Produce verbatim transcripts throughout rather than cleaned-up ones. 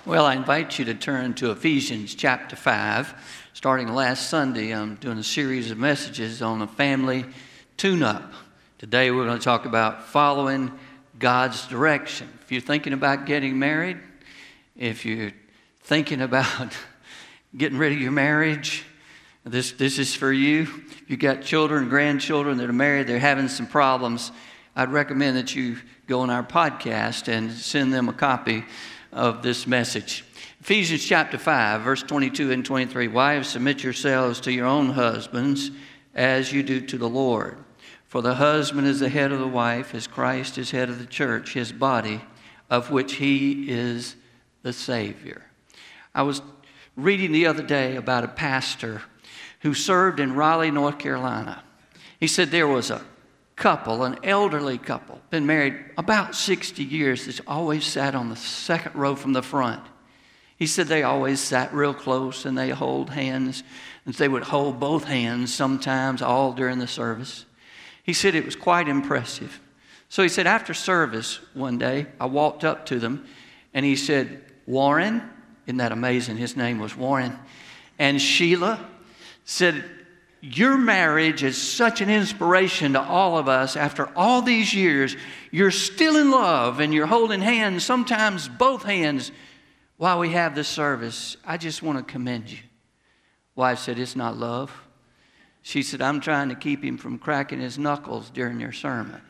Well, I invite you to turn to Ephesians chapter five. Starting last Sunday, I'm doing a series of messages on a family tune-up. Today we're going to talk about following God's direction. If you're thinking about getting married, if you're thinking about getting rid of your marriage, this, this is for you. If you've got children, grandchildren that are married, they're having some problems, I'd recommend that you go on our podcast and send them a copy of this message. Ephesians chapter five, verse twenty-two and twenty-three. Wives, submit yourselves to your own husbands as you do to the Lord. For the husband is the head of the wife, as Christ is head of the church, his body, of which he is the Savior. I was reading the other day about a pastor who served in Raleigh, North Carolina. He said there was a couple, an elderly couple, been married about sixty years, that's always sat on the second row from the front. He said they always sat real close and they hold hands, and they would hold both hands sometimes all during the service. He said it was quite impressive. So he said after service one day, I walked up to them and he said, Warren, isn't that amazing? His name was Warren. And Sheila said, your marriage is such an inspiration to all of us. After all these years, you're still in love and you're holding hands, sometimes both hands, while we have this service. I just want to commend you. Wife said, it's not love. She said, I'm trying to keep him from cracking his knuckles during your sermon.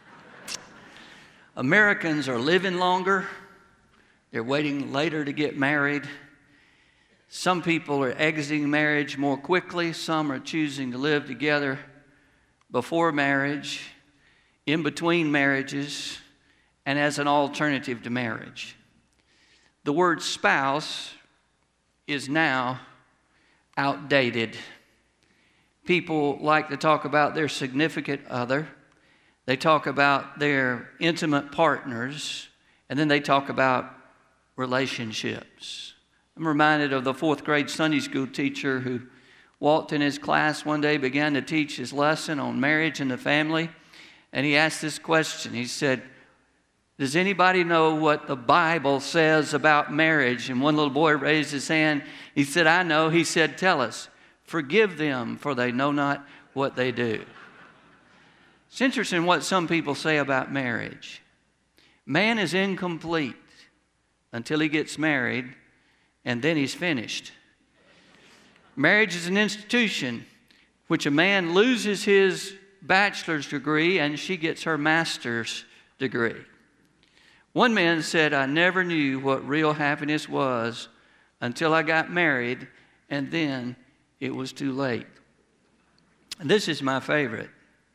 Americans are living longer. They're waiting later to get married. Some people are exiting marriage more quickly. Some are choosing to live together before marriage, in between marriages, and as an alternative to marriage. The word spouse is now outdated. People like to talk about their significant other. They talk about their intimate partners, and then they talk about relationships. I'm reminded of the fourth grade Sunday school teacher who walked in his class one day, began to teach his lesson on marriage and the family, and he asked this question. He said, does anybody know what the Bible says about marriage? And one little boy raised his hand. He said, I know. He said, tell us. Forgive them, for they know not what they do. It's interesting what some people say about marriage. Man is incomplete until he gets married, and then he's finished. Marriage is an institution which a man loses his bachelor's degree and she gets her master's degree. One man said, I never knew what real happiness was until I got married, and then it was too late. And this is my favorite.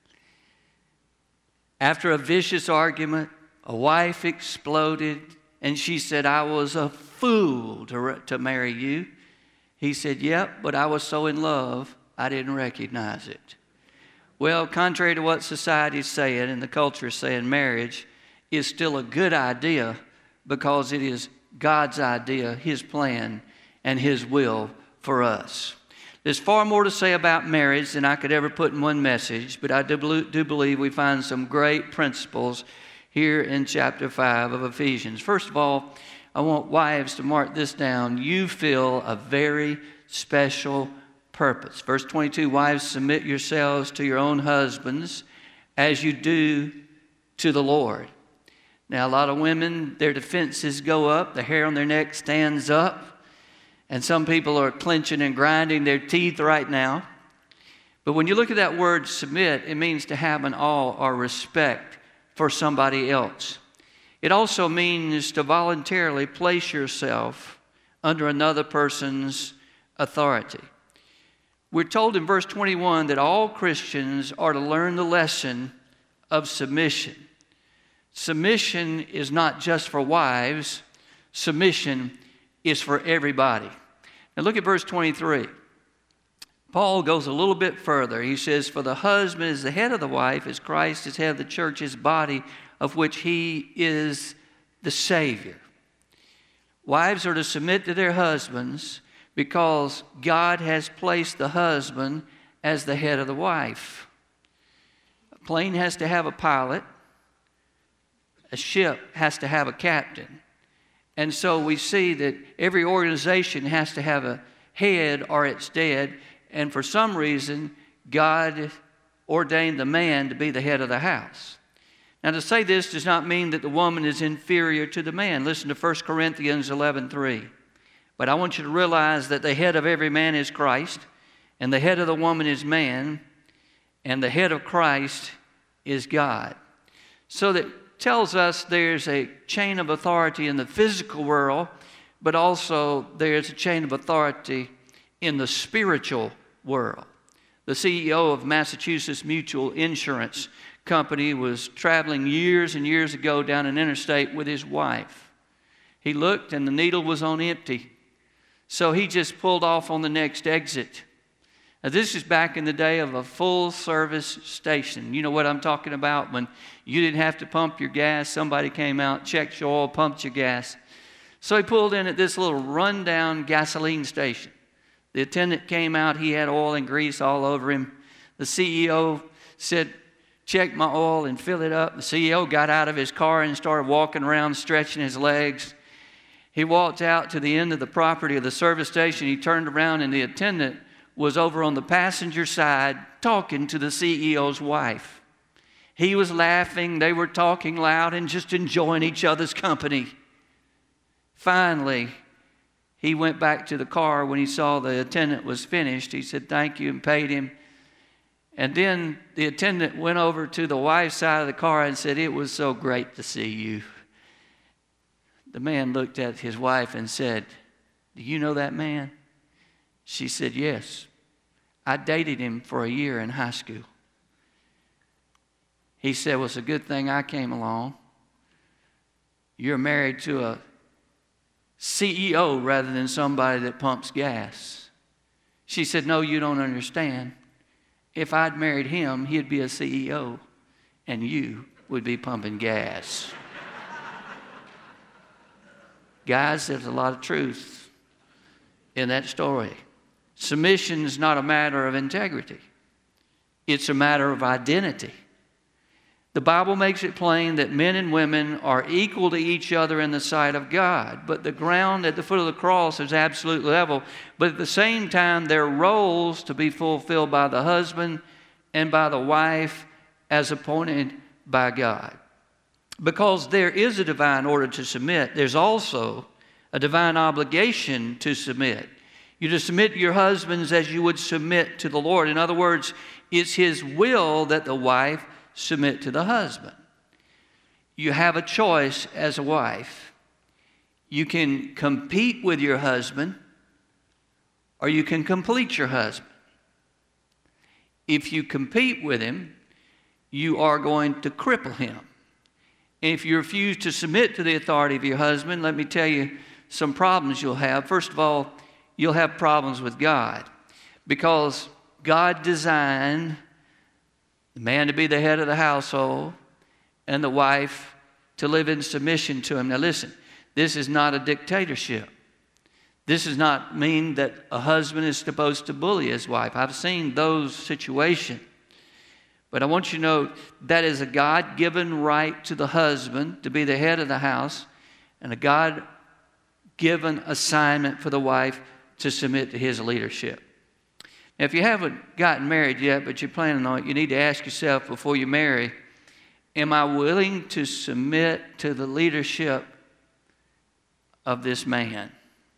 After a vicious argument, a wife exploded, and she said, I was a fool to, to marry you. He said, yep, but I was so in love, I didn't recognize it. Well, contrary to what society's saying and the culture is saying, marriage is still a good idea because it is God's idea, his plan, and his will for us. There's far more to say about marriage than I could ever put in one message, but I do, do believe we find some great principles here in chapter five of Ephesians. First of all, I want wives to mark this down. You fill a very special purpose. Verse twenty-two, wives, submit yourselves to your own husbands as you do to the Lord. Now, a lot of women, their defenses go up, the hair on their neck stands up, and some people are clenching and grinding their teeth right now. But when you look at that word submit, it means to have an awe or respect for somebody else. It also means to voluntarily place yourself under another person's authority. We're told in verse twenty-one that all Christians are to learn the lesson of submission. Submission is not just for wives. Submission is for everybody. Now look at verse twenty-three. Paul goes a little bit further. He says, for the husband is the head of the wife, as Christ is head of the church, his body, of which he is the Savior. Wives are to submit to their husbands because God has placed the husband as the head of the wife. A plane has to have a pilot. A ship has to have a captain. And so we see that every organization has to have a head or it's dead. And for some reason, God ordained the man to be the head of the house. Now, to say this does not mean that the woman is inferior to the man. Listen to First Corinthians eleven three. But I want you to realize that the head of every man is Christ, and the head of the woman is man, and the head of Christ is God. So that tells us there's a chain of authority in the physical world, but also there's a chain of authority in the spiritual world. The C E O of Massachusetts Mutual Insurance Company was traveling years and years ago down an interstate with his wife. He looked and the needle was on empty. So he just pulled off on the next exit. Now, this is back in the day of a full-service station. You know what I'm talking about? When you didn't have to pump your gas, somebody came out, checked your oil, pumped your gas. So he pulled in at this little rundown gasoline station. The attendant came out. He had oil and grease all over him. The C E O said, check my oil and fill it up. The C E O got out of his car and started walking around, stretching his legs. He walked out to the end of the property of the service station. He turned around, and the attendant was over on the passenger side talking to the C E O's wife. He was laughing. They were talking loud and just enjoying each other's company. Finally, he went back to the car when he saw the attendant was finished. He said thank you and paid him. And then the attendant went over to the wife's side of the car and said, it was so great to see you. The man looked at his wife and said, do you know that man? She said, yes. I dated him for a year in high school. He said, well, it's a good thing I came along. You're married to a C E O rather than somebody that pumps gas. She said, no, you don't understand. If I'd married him, he'd be a C E O, and you would be pumping gas. Guys, there's a lot of truth in that story. Submission is not a matter of integrity. It's a matter of identity. The Bible makes it plain that men and women are equal to each other in the sight of God, but the ground at the foot of the cross is absolutely level. But at the same time, there are roles to be fulfilled by the husband and by the wife as appointed by God. Because there is a divine order to submit, there's also a divine obligation to submit. You're to submit to your husbands as you would submit to the Lord. In other words, it's His will that the wife submit to the husband. You have a choice as a wife. You can compete with your husband, or you can complete your husband. If you compete with him, you are going to cripple him. And if you refuse to submit to the authority of your husband, let me tell you some problems you'll have. First of all, you'll have problems with God, because God designed the man to be the head of the household and the wife to live in submission to him. Now listen, this is not a dictatorship. This does not mean that a husband is supposed to bully his wife. I've seen those situations. But I want you to know that is a God-given right to the husband to be the head of the house, and a God-given assignment for the wife to submit to his leadership. Now, if you haven't gotten married yet, but you're planning on it, you need to ask yourself before you marry, am I willing to submit to the leadership of this man?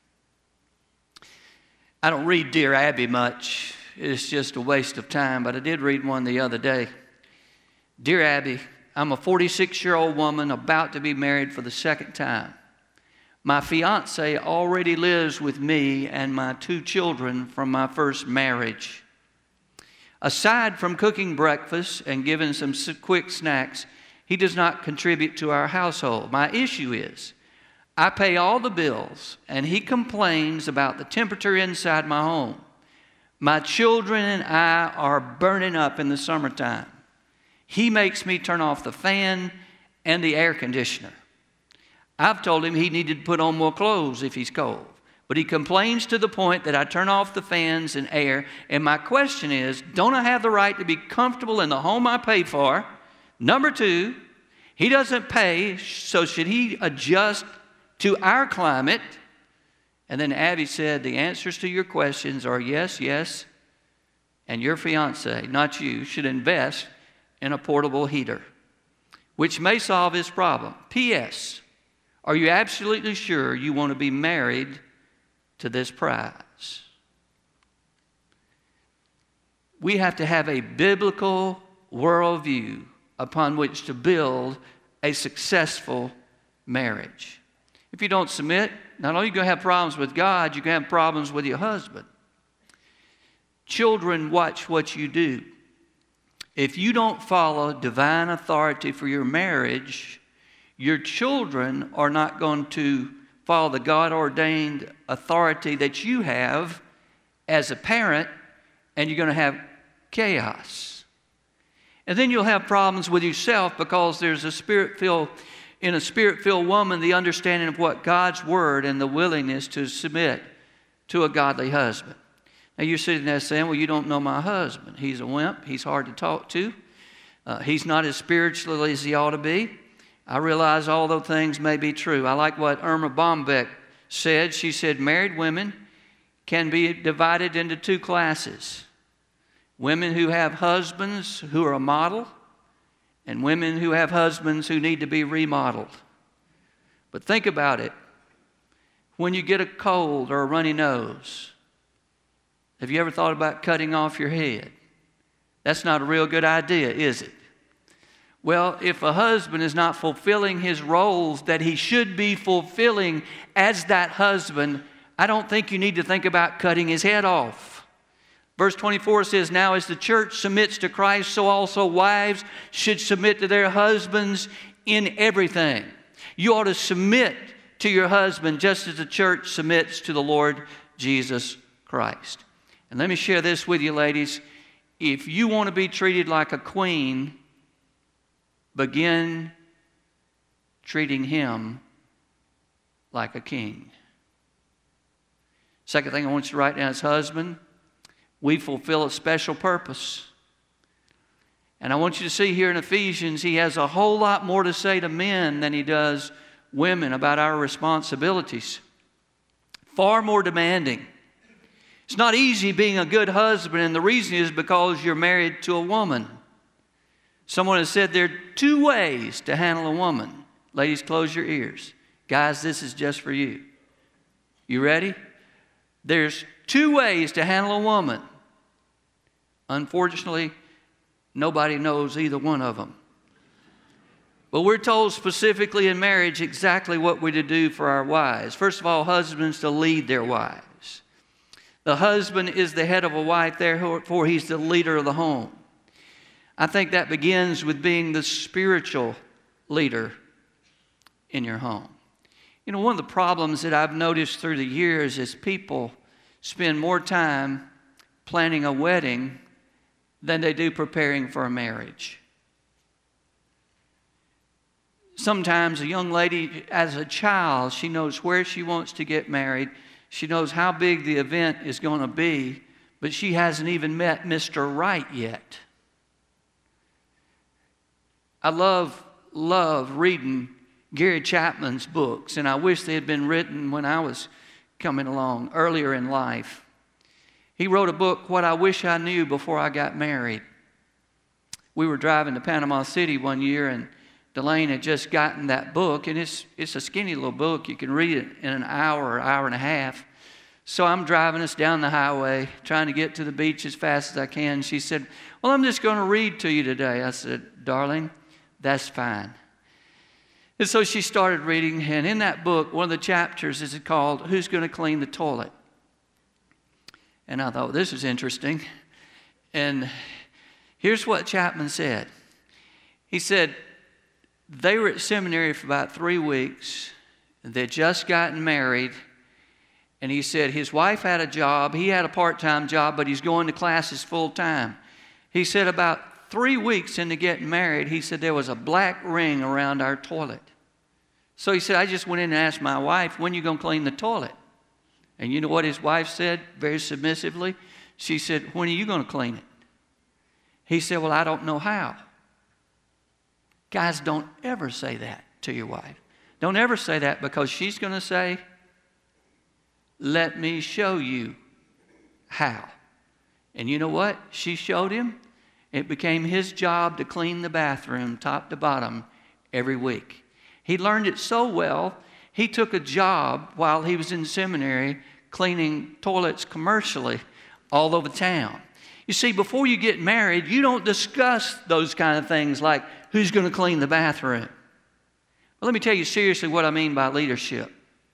I don't read Dear Abby much. It's just a waste of time, but I did read one the other day. Dear Abby, I'm a forty-six-year-old woman about to be married for the second time. My fiance already lives with me and my two children from my first marriage. Aside from cooking breakfast and giving some quick snacks, he does not contribute to our household. My issue is, I pay all the bills, and he complains about the temperature inside my home. My children and I are burning up in the summertime. He makes me turn off the fan and the air conditioner. I've told him he needed to put on more clothes if he's cold. But he complains to the point that I turn off the fans and air. And my question is, don't I have the right to be comfortable in the home I pay for? Number two, he doesn't pay, so should he adjust to our climate. And then Abby said, the answers to your questions are yes, yes, and your fiance, not you, should invest in a portable heater, which may solve his problem. P S. Are you absolutely sure you want to be married to this prize? We have to have a biblical worldview upon which to build a successful marriage. If you don't submit, not only are you going to have problems with God, you're going to have problems with your husband. Children, watch what you do. If you don't follow divine authority for your marriage, your children are not going to follow the God-ordained authority that you have as a parent, and you're going to have chaos. And then you'll have problems with yourself because there's a spirit-filled, in a spirit-filled woman, the understanding of what God's word and the willingness to submit to a godly husband. Now you're sitting there saying, well, you don't know my husband. He's a wimp. He's hard to talk to. Uh, he's not as spiritual as he ought to be. I realize all those things may be true. I like what Irma Bombeck said. She said, married women can be divided into two classes. Women who have husbands who are a model, and women who have husbands who need to be remodeled. But think about it. When you get a cold or a runny nose, have you ever thought about cutting off your head? That's not a real good idea, is it? Well, if a husband is not fulfilling his roles that he should be fulfilling as that husband, I don't think you need to think about cutting his head off. Verse twenty-four says, now as the church submits to Christ, so also wives should submit to their husbands in everything. You ought to submit to your husband just as the church submits to the Lord Jesus Christ. And let me share this with you, ladies. If you want to be treated like a queen, begin treating him like a king. Second thing I want you to write down is husband. We fulfill a special purpose. And I want you to see here in Ephesians, he has a whole lot more to say to men than he does women about our responsibilities. Far more demanding. It's not easy being a good husband, and the reason is because you're married to a woman. Someone has said there are two ways to handle a woman. Ladies, close your ears. Guys, this is just for you. You ready? There's two ways to handle a woman. Unfortunately, nobody knows either one of them. But we're told specifically in marriage exactly what we're to do for our wives. First of all, husbands to lead their wives. The husband is the head of a wife, therefore he's the leader of the home. I think that begins with being the spiritual leader in your home. You know, one of the problems that I've noticed through the years is people spend more time planning a wedding than they do preparing for a marriage. Sometimes a young lady, as a child, she knows where she wants to get married. She knows how big the event is going to be, but she hasn't even met Mister Right yet. I love, love reading Gary Chapman's books, and I wish they had been written when I was coming along earlier in life. He wrote a book, What I Wish I Knew Before I Got Married. We were driving to Panama City one year, and Delane had just gotten that book, and it's, it's a skinny little book. You can read it in an hour or hour and a half. So I'm driving us down the highway, trying to get to the beach as fast as I can. She said, well, I'm just going to read to you today. I said, darling, that's fine. And so she started reading, and in that book, one of the chapters is called, Who's Going to Clean the Toilet? And I thought, this is interesting. And here's what Chapman said. He said, they were at seminary for about three weeks. They'd just gotten married. And he said his wife had a job. He had a part-time job, but he's going to classes full-time. He said about three weeks into getting married, he said there was a black ring around our toilet. So he said, I just went in and asked my wife, when are you going to clean the toilet? And you know what his wife said very submissively? She said, when are you going to clean it? He said, well, I don't know how. Guys, don't ever say that to your wife. Don't ever say that, because she's going to say, let me show you how. And you know what? She showed him. It became his job to clean the bathroom top to bottom every week. He learned it so well, he took a job while he was in seminary cleaning toilets commercially all over town. You see, before you get married, you don't discuss those kind of things like who's going to clean the bathroom. Well, let me tell you seriously what I mean by leadership.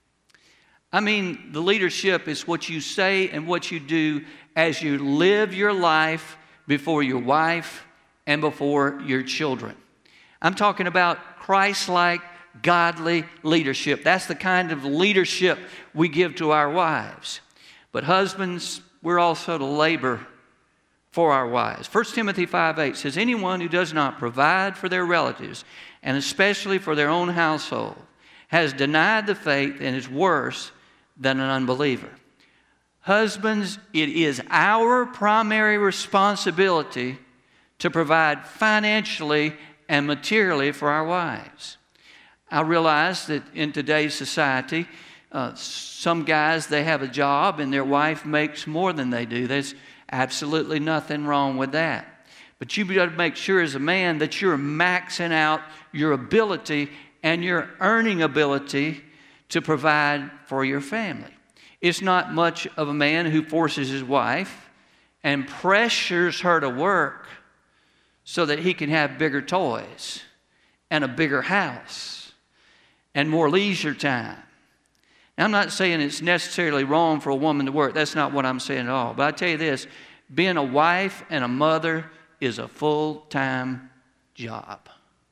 I mean, the leadership is what you say and what you do as you live your life before your wife and before your children. I'm talking about Christ-like, godly leadership. That's the kind of leadership we give to our wives. But husbands, we're also to labor for our wives. First Timothy five eight says, anyone who does not provide for their relatives, and especially for their own household, has denied the faith and is worse than an unbeliever. Husbands, it is our primary responsibility to provide financially and materially for our wives. I realize that in today's society, uh, some guys, they have a job and their wife makes more than they do. There's absolutely nothing wrong with that. But you've got to make sure as a man that you're maxing out your ability and your earning ability to provide for your family. It's not much of a man who forces his wife and pressures her to work so that he can have bigger toys and a bigger house and more leisure time. Now, I'm not saying it's necessarily wrong for a woman to work. That's not what I'm saying at all. But I tell you this, being a wife and a mother is a full-time job.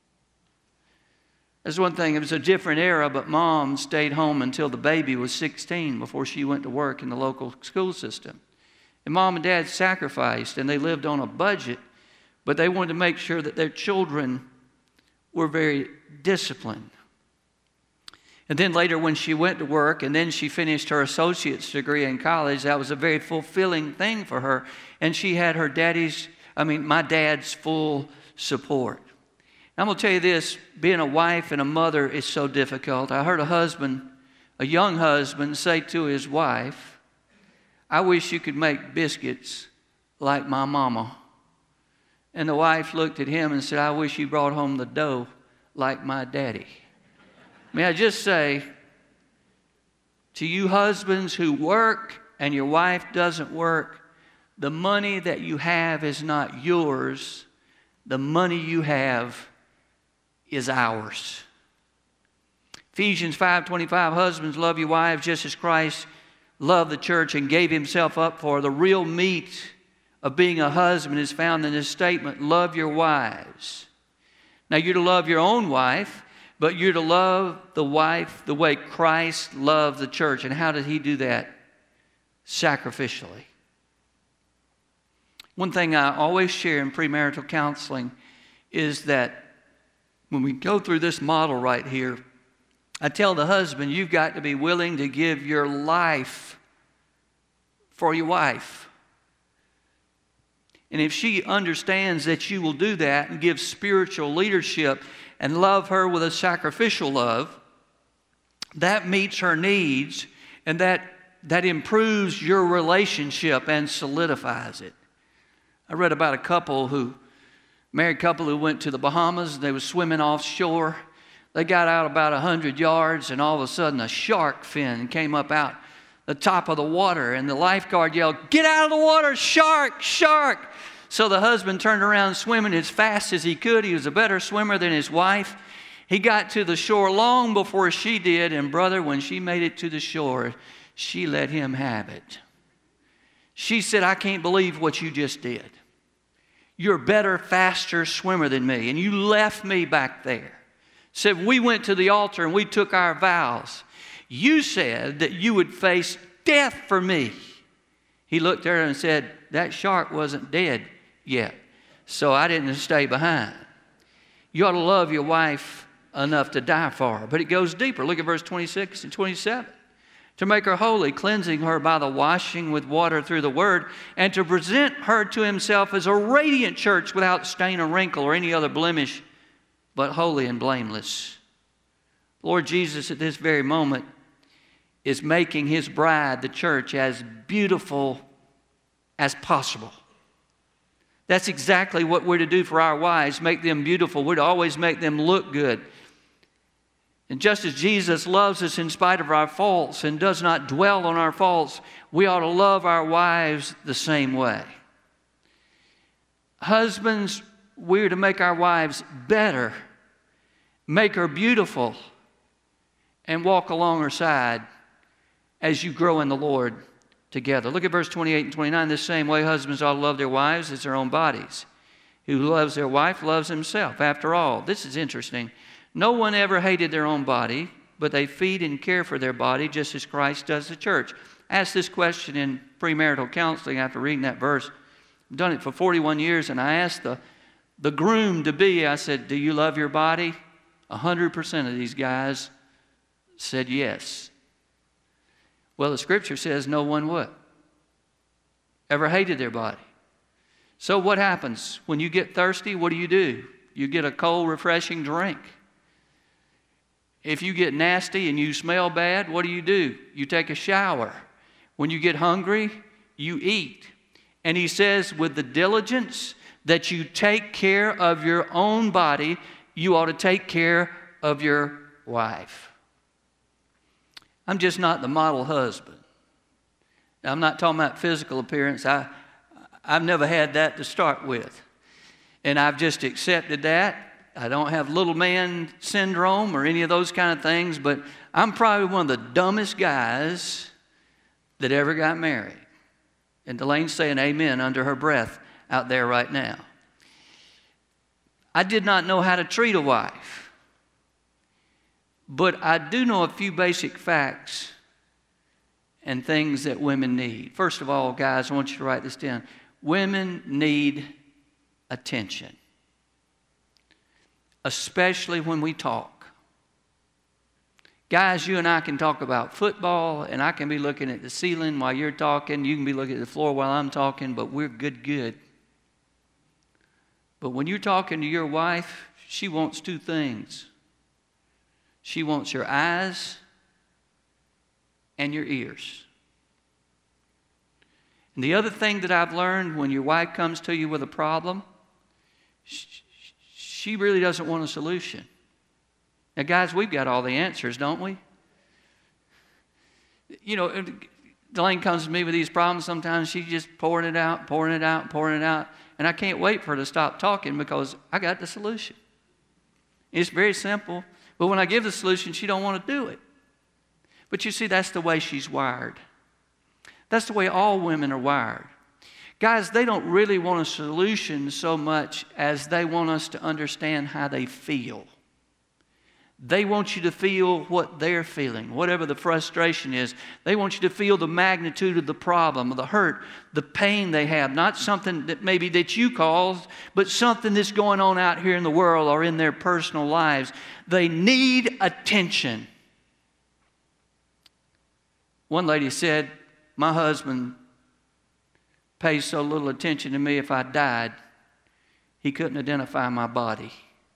That's one thing. It was a different era, but mom stayed home until the baby was sixteen before she went to work in the local school system. And mom and dad sacrificed, and they lived on a budget, but they wanted to make sure that their children were very disciplined. And then later when she went to work and then she finished her associate's degree in college, that was a very fulfilling thing for her. And she had her daddy's, I mean, my dad's full support. I'm going to tell you this, being a wife and a mother is so difficult. I heard a husband, a young husband, say to his wife, I wish you could make biscuits like my mama. And the wife looked at him and said, I wish you brought home the dough like my daddy. May I just say, to you husbands who work and your wife doesn't work, the money that you have is not yours. The money you have is ours. Ephesians five twenty-five, husbands, love your wives just as Christ loved the church and gave himself up for her. The real meat of being a husband is found in this statement, love your wives. Now, you're to love your own wife, but you're to love the wife the way Christ loved the church. And how did he do that? Sacrificially. One thing I always share in premarital counseling is that when we go through this model right here, I tell the husband, you've got to be willing to give your life for your wife. And if she understands that you will do that and give spiritual leadership and love her with a sacrificial love, that meets her needs and that, that improves your relationship and solidifies it. I read about a couple who, married couple who went to the Bahamas. They were swimming offshore. They got out about one hundred yards, and all of a sudden a shark fin came up out the top of the water, and the lifeguard yelled, "Get out of the water, shark, shark!" So the husband turned around swimming as fast as he could. He was a better swimmer than his wife. He got to the shore long before she did, and brother, when she made it to the shore, she let him have it. She said, "I can't believe what you just did. You're a better, faster swimmer than me, and you left me back there." Said, "We went to the altar and we took our vows. You said that you would face death for me." He looked at her and said, "That shark wasn't dead yet, so I didn't stay behind." You ought to love your wife enough to die for her. But it goes deeper. Look at verse twenty-six and twenty-seven. To make her holy, cleansing her by the washing with water through the word, and to present her to himself as a radiant church without stain or wrinkle or any other blemish, but holy and blameless. Lord Jesus at this very moment is making his bride, the church, as beautiful as possible. That's exactly what we're to do for our wives, make them beautiful. We're to always make them look good. And just as Jesus loves us in spite of our faults and does not dwell on our faults, we ought to love our wives the same way. Husbands, we're to make our wives better, make her beautiful, and walk along her side as you grow in the Lord together. Look at verse twenty-eight and twenty-nine. The same way, husbands ought to love their wives as their own bodies. Who loves their wife loves himself. After all, this is interesting. No one ever hated their own body, but they feed and care for their body just as Christ does the church. I asked this question in premarital counseling after reading that verse. I've done it for forty-one years, and I asked the, the groom-to-be, I said, do you love your body? one hundred percent of these guys said yes. Well, the Scripture says no one would. Ever hated their body. So what happens? When you get thirsty, what do you do? You get a cold, refreshing drink. If you get nasty and you smell bad, what do you do? You take a shower. When you get hungry, you eat. And he says, with the diligence that you take care of your own body, you ought to take care of your wife. I'm just not the model husband. Now, I'm not talking about physical appearance. I, I've never had that to start with. And I've just accepted that. I don't have little man syndrome or any of those kind of things, but I'm probably one of the dumbest guys that ever got married. And Delaine's saying amen under her breath out there right now. I did not know how to treat a wife. But I do know a few basic facts and things that women need. First of all, guys, I want you to write this down. Women need attention, especially when we talk. Guys, you and I can talk about football, and I can be looking at the ceiling while you're talking. You can be looking at the floor while I'm talking, but we're good, good. But when you're talking to your wife, she wants two things. She wants your eyes and your ears. And the other thing that I've learned, when your wife comes to you with a problem, she really doesn't want a solution. Now, guys, we've got all the answers, don't we? You know, Delaine comes to me with these problems sometimes. She's just pouring it out, pouring it out, pouring it out. And I can't wait for her to stop talking because I got the solution. It's very simple. But when I give the solution, she don't want to do it. But you see, that's the way she's wired. That's the way all women are wired. Guys, they don't really want a solution so much as they want us to understand how they feel. They want you to feel what they're feeling, whatever the frustration is. They want you to feel the magnitude of the problem, of the hurt, the pain they have. Not something that maybe that you caused, but something that's going on out here in the world or in their personal lives. They need attention. One lady said, my husband pays so little attention to me. If I died, he couldn't identify my body.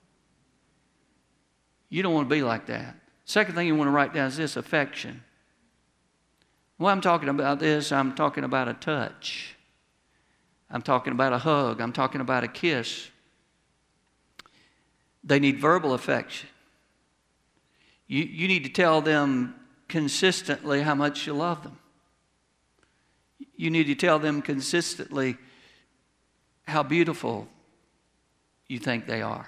You don't want to be like that. Second thing you want to write down is this: affection. When I'm talking about this, I'm talking about a touch. I'm talking about a hug. I'm talking about a kiss. They need verbal affection. You, you need to tell them consistently how much you love them. You need to tell them consistently how beautiful you think they are.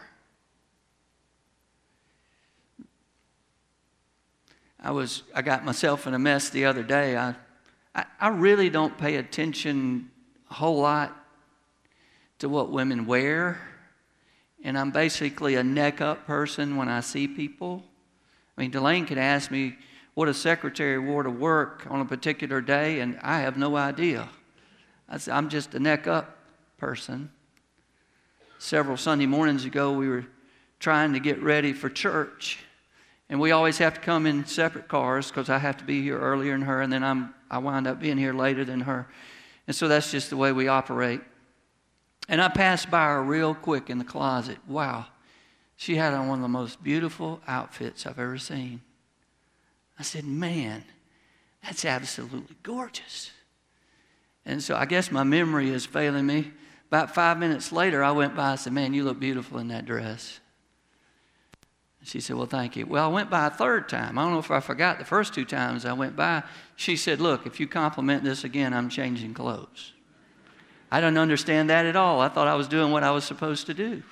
I was I got myself in a mess the other day. I, I I really don't pay attention a whole lot to what women wear, and I'm basically a neck-up person when I see people. I mean, Delane could ask me what a secretary wore to work on a particular day, and I have no idea. I said, I'm just a neck-up person. Several Sunday mornings ago, we were trying to get ready for church. And we always have to come in separate cars because I have to be here earlier than her, and then I'm, I wind up being here later than her. And so that's just the way we operate. And I passed by her real quick in the closet. Wow. She had on one of the most beautiful outfits I've ever seen. I said, man, that's absolutely gorgeous. And so I guess my memory is failing me. About five minutes later, I went by and said, man, you look beautiful in that dress. She said, well, thank you. Well, I went by a third time. I don't know if I forgot the first two times I went by. She said, look, if you compliment this again, I'm changing clothes. I didn't understand that at all. I thought I was doing what I was supposed to do.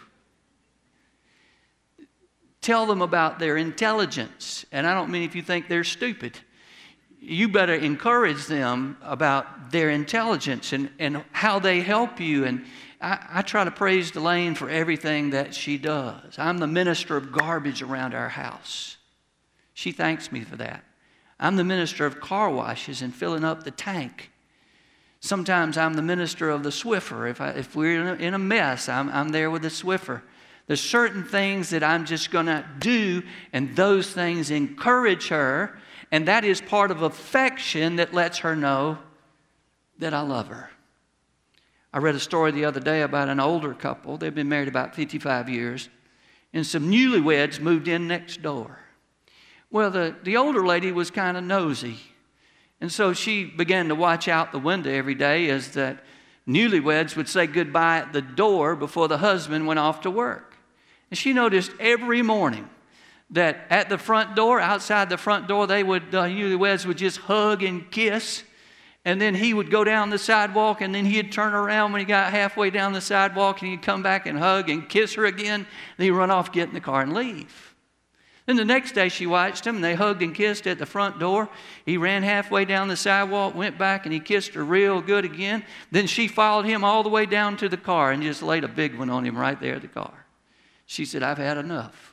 Tell them about their intelligence. And I don't mean if you think they're stupid. You better encourage them about their intelligence and, and how they help you. And I, I try to praise Delane for everything that she does. I'm the minister of garbage around our house. She thanks me for that. I'm the minister of car washes and filling up the tank. Sometimes I'm the minister of the Swiffer. If, I, if we're in a, in a mess, I'm, I'm there with the Swiffer. There's certain things that I'm just going to do, and those things encourage her, and that is part of affection that lets her know that I love her. I read a story the other day about an older couple. They've been married about fifty-five years, and some newlyweds moved in next door. Well, the, the older lady was kind of nosy, and so she began to watch out the window every day as that newlyweds would say goodbye at the door before the husband went off to work. And she noticed every morning that at the front door, outside the front door, they would, the newlyweds would just hug and kiss. And then he would go down the sidewalk, and then he'd turn around when he got halfway down the sidewalk, and he'd come back and hug and kiss her again. Then he'd run off, get in the car, and leave. Then the next day she watched him, and they hugged and kissed at the front door. He ran halfway down the sidewalk, went back, and he kissed her real good again. Then she followed him all the way down to the car and just laid a big one on him right there at the car. She said, I've had enough.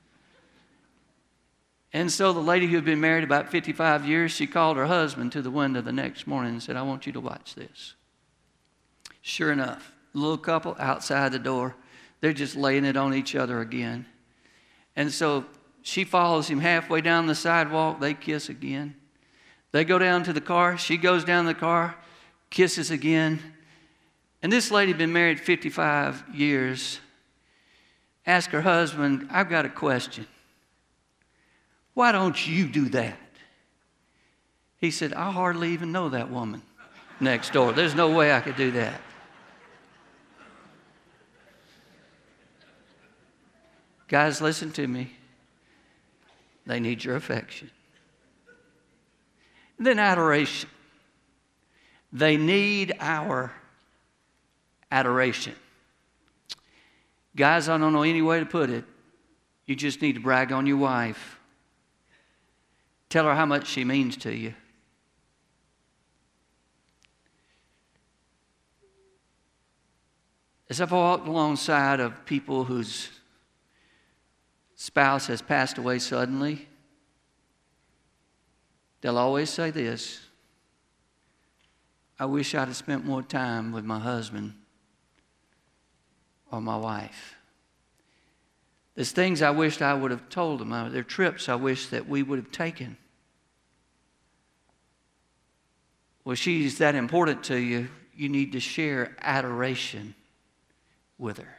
And so the lady who had been married about fifty-five years, she called her husband to the window the next morning and said, I want you to watch this. Sure enough, the little couple outside the door, they're just laying it on each other again. And so she follows him halfway down the sidewalk. They kiss again. They go down to the car. She goes down the car, kisses again. And this lady had been married fifty-five years. Asked her husband, I've got a question. Why don't you do that? He said, I hardly even know that woman next door. There's no way I could do that. Guys, listen to me. They need your affection. Then adoration. They need our adoration. Guys, I don't know any way to put it. You just need to brag on your wife. Tell her how much she means to you. As I've walked alongside of people whose spouse has passed away suddenly, they'll always say this: I wish I'd have spent more time with my husband or my wife. There's things I wished I would have told them. There are trips I wish that we would have taken. Well, she's that important to you, you need to share adoration with her.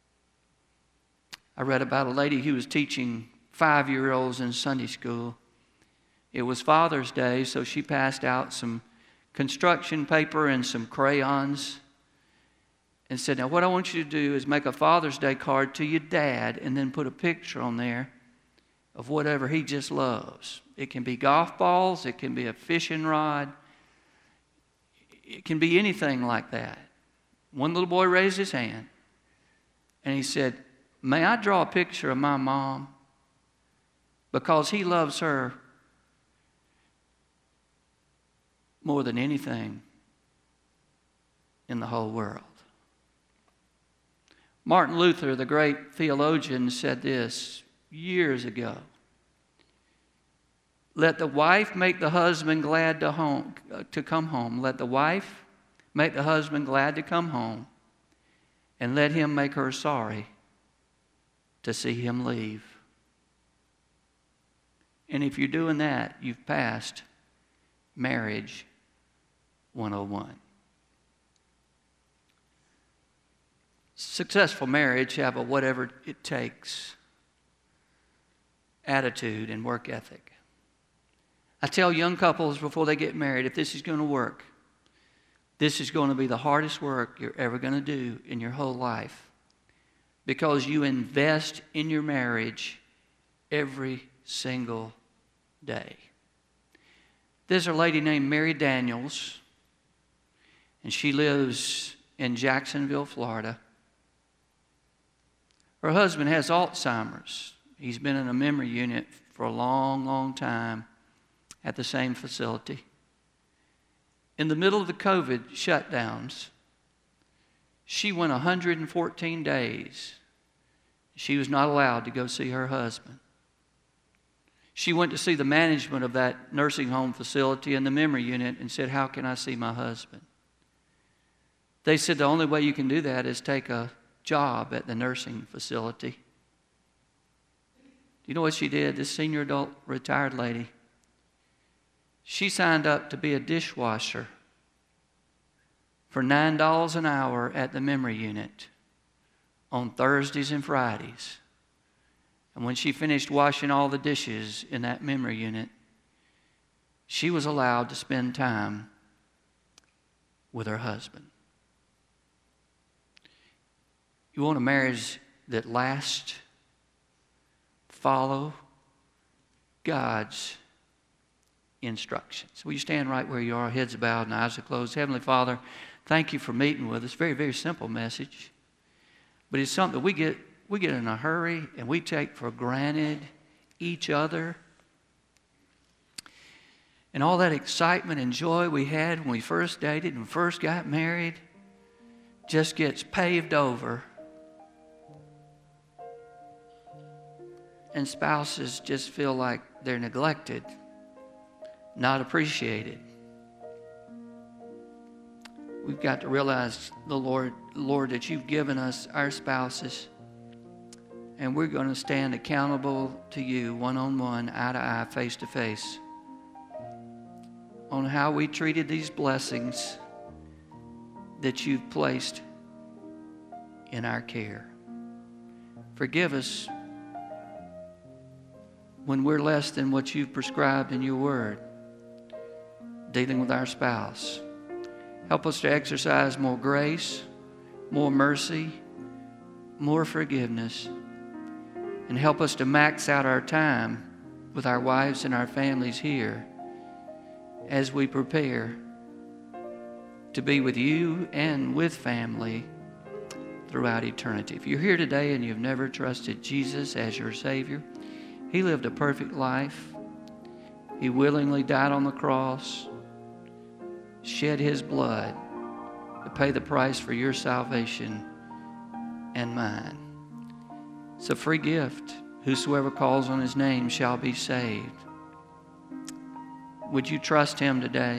I read about a lady who was teaching five-year-olds in Sunday school. It was Father's Day, so she passed out some construction paper and some crayons and said, now what I want you to do is make a Father's Day card to your dad and then put a picture on there of whatever he just loves. It can be golf balls. It can be a fishing rod. It can be anything like that. One little boy raised his hand and he said, may I draw a picture of my mom? Because he loves her more than anything in the whole world. Martin Luther, the great theologian, said this years ago. Let the wife make the husband glad to, home, uh, to come home. Let the wife make the husband glad to come home. And let him make her sorry to see him leave. And if you're doing that, you've passed marriage one oh one. Successful marriage have a whatever it takes attitude and work ethic. I tell young couples before they get married, if this is going to work, this is going to be the hardest work you're ever going to do in your whole life, because you invest in your marriage every single day. There's a lady named Mary Daniels, and she lives in Jacksonville, Florida. Her husband has Alzheimer's. He's been in a memory unit for a long, long time at the same facility. In the middle of the COVID shutdowns, she went one hundred fourteen days. She was not allowed to go see her husband. She went to see the management of that nursing home facility and the memory unit and said, "How can I see my husband?" They said, "The only way you can do that is take a job at the nursing facility." Do you know what she did? This senior adult retired lady, she signed up to be a dishwasher for nine dollars an hour at the memory unit on Thursdays and Fridays. And when she finished washing all the dishes in that memory unit, she was allowed to spend time with her husband. You want a marriage that lasts? Follow God's instructions. Will you stand right where you are, heads bowed and eyes are closed? Heavenly Father, thank you for meeting with us. Very, very simple message. But it's something that we get, we get in a hurry and we take for granted each other. And all that excitement and joy we had when we first dated and first got married just gets paved over. And spouses just feel like they're neglected, not appreciated. We've got to realize, the Lord, Lord, that you've given us our spouses, and we're going to stand accountable to you one-on-one, eye-to-eye, face-to-face, on how we treated these blessings that you've placed in our care. Forgive us when we're less than what you've prescribed in your word, dealing with our spouse. Help us to exercise more grace, more mercy, more forgiveness, and help us to max out our time with our wives and our families here as we prepare to be with you and with family throughout eternity. If you're here today and you've never trusted Jesus as your Savior, He lived a perfect life. He willingly died on the cross, shed His blood to pay the price for your salvation and mine. It's a free gift. Whosoever calls on His name shall be saved. Would you trust Him today?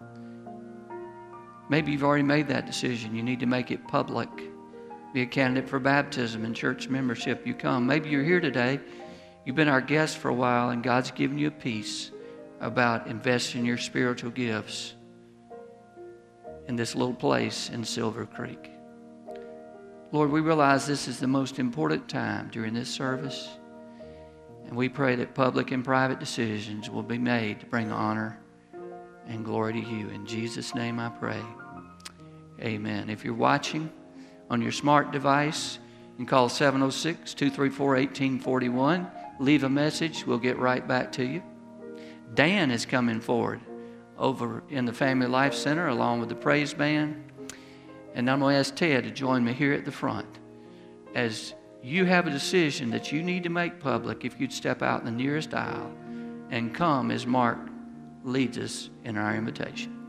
Maybe you've already made that decision. You need to make it public. Be a candidate for baptism and church membership. You come. Maybe you're here today. You've been our guest for a while, and God's given you a peace about investing your spiritual gifts in this little place in Silver Creek. Lord, we realize this is the most important time during this service, and we pray that public and private decisions will be made to bring honor and glory to you. In Jesus' name I pray. Amen. If you're watching on your smart device, you can call seven oh six, two three four, one eight four one. Leave a message. We'll get right back to you. Dan is coming forward over in the Family Life Center along with the praise band. And I'm going to ask Ted to join me here at the front. As you have a decision that you need to make public, if you'd step out in the nearest aisle and come as Mark leads us in our invitation.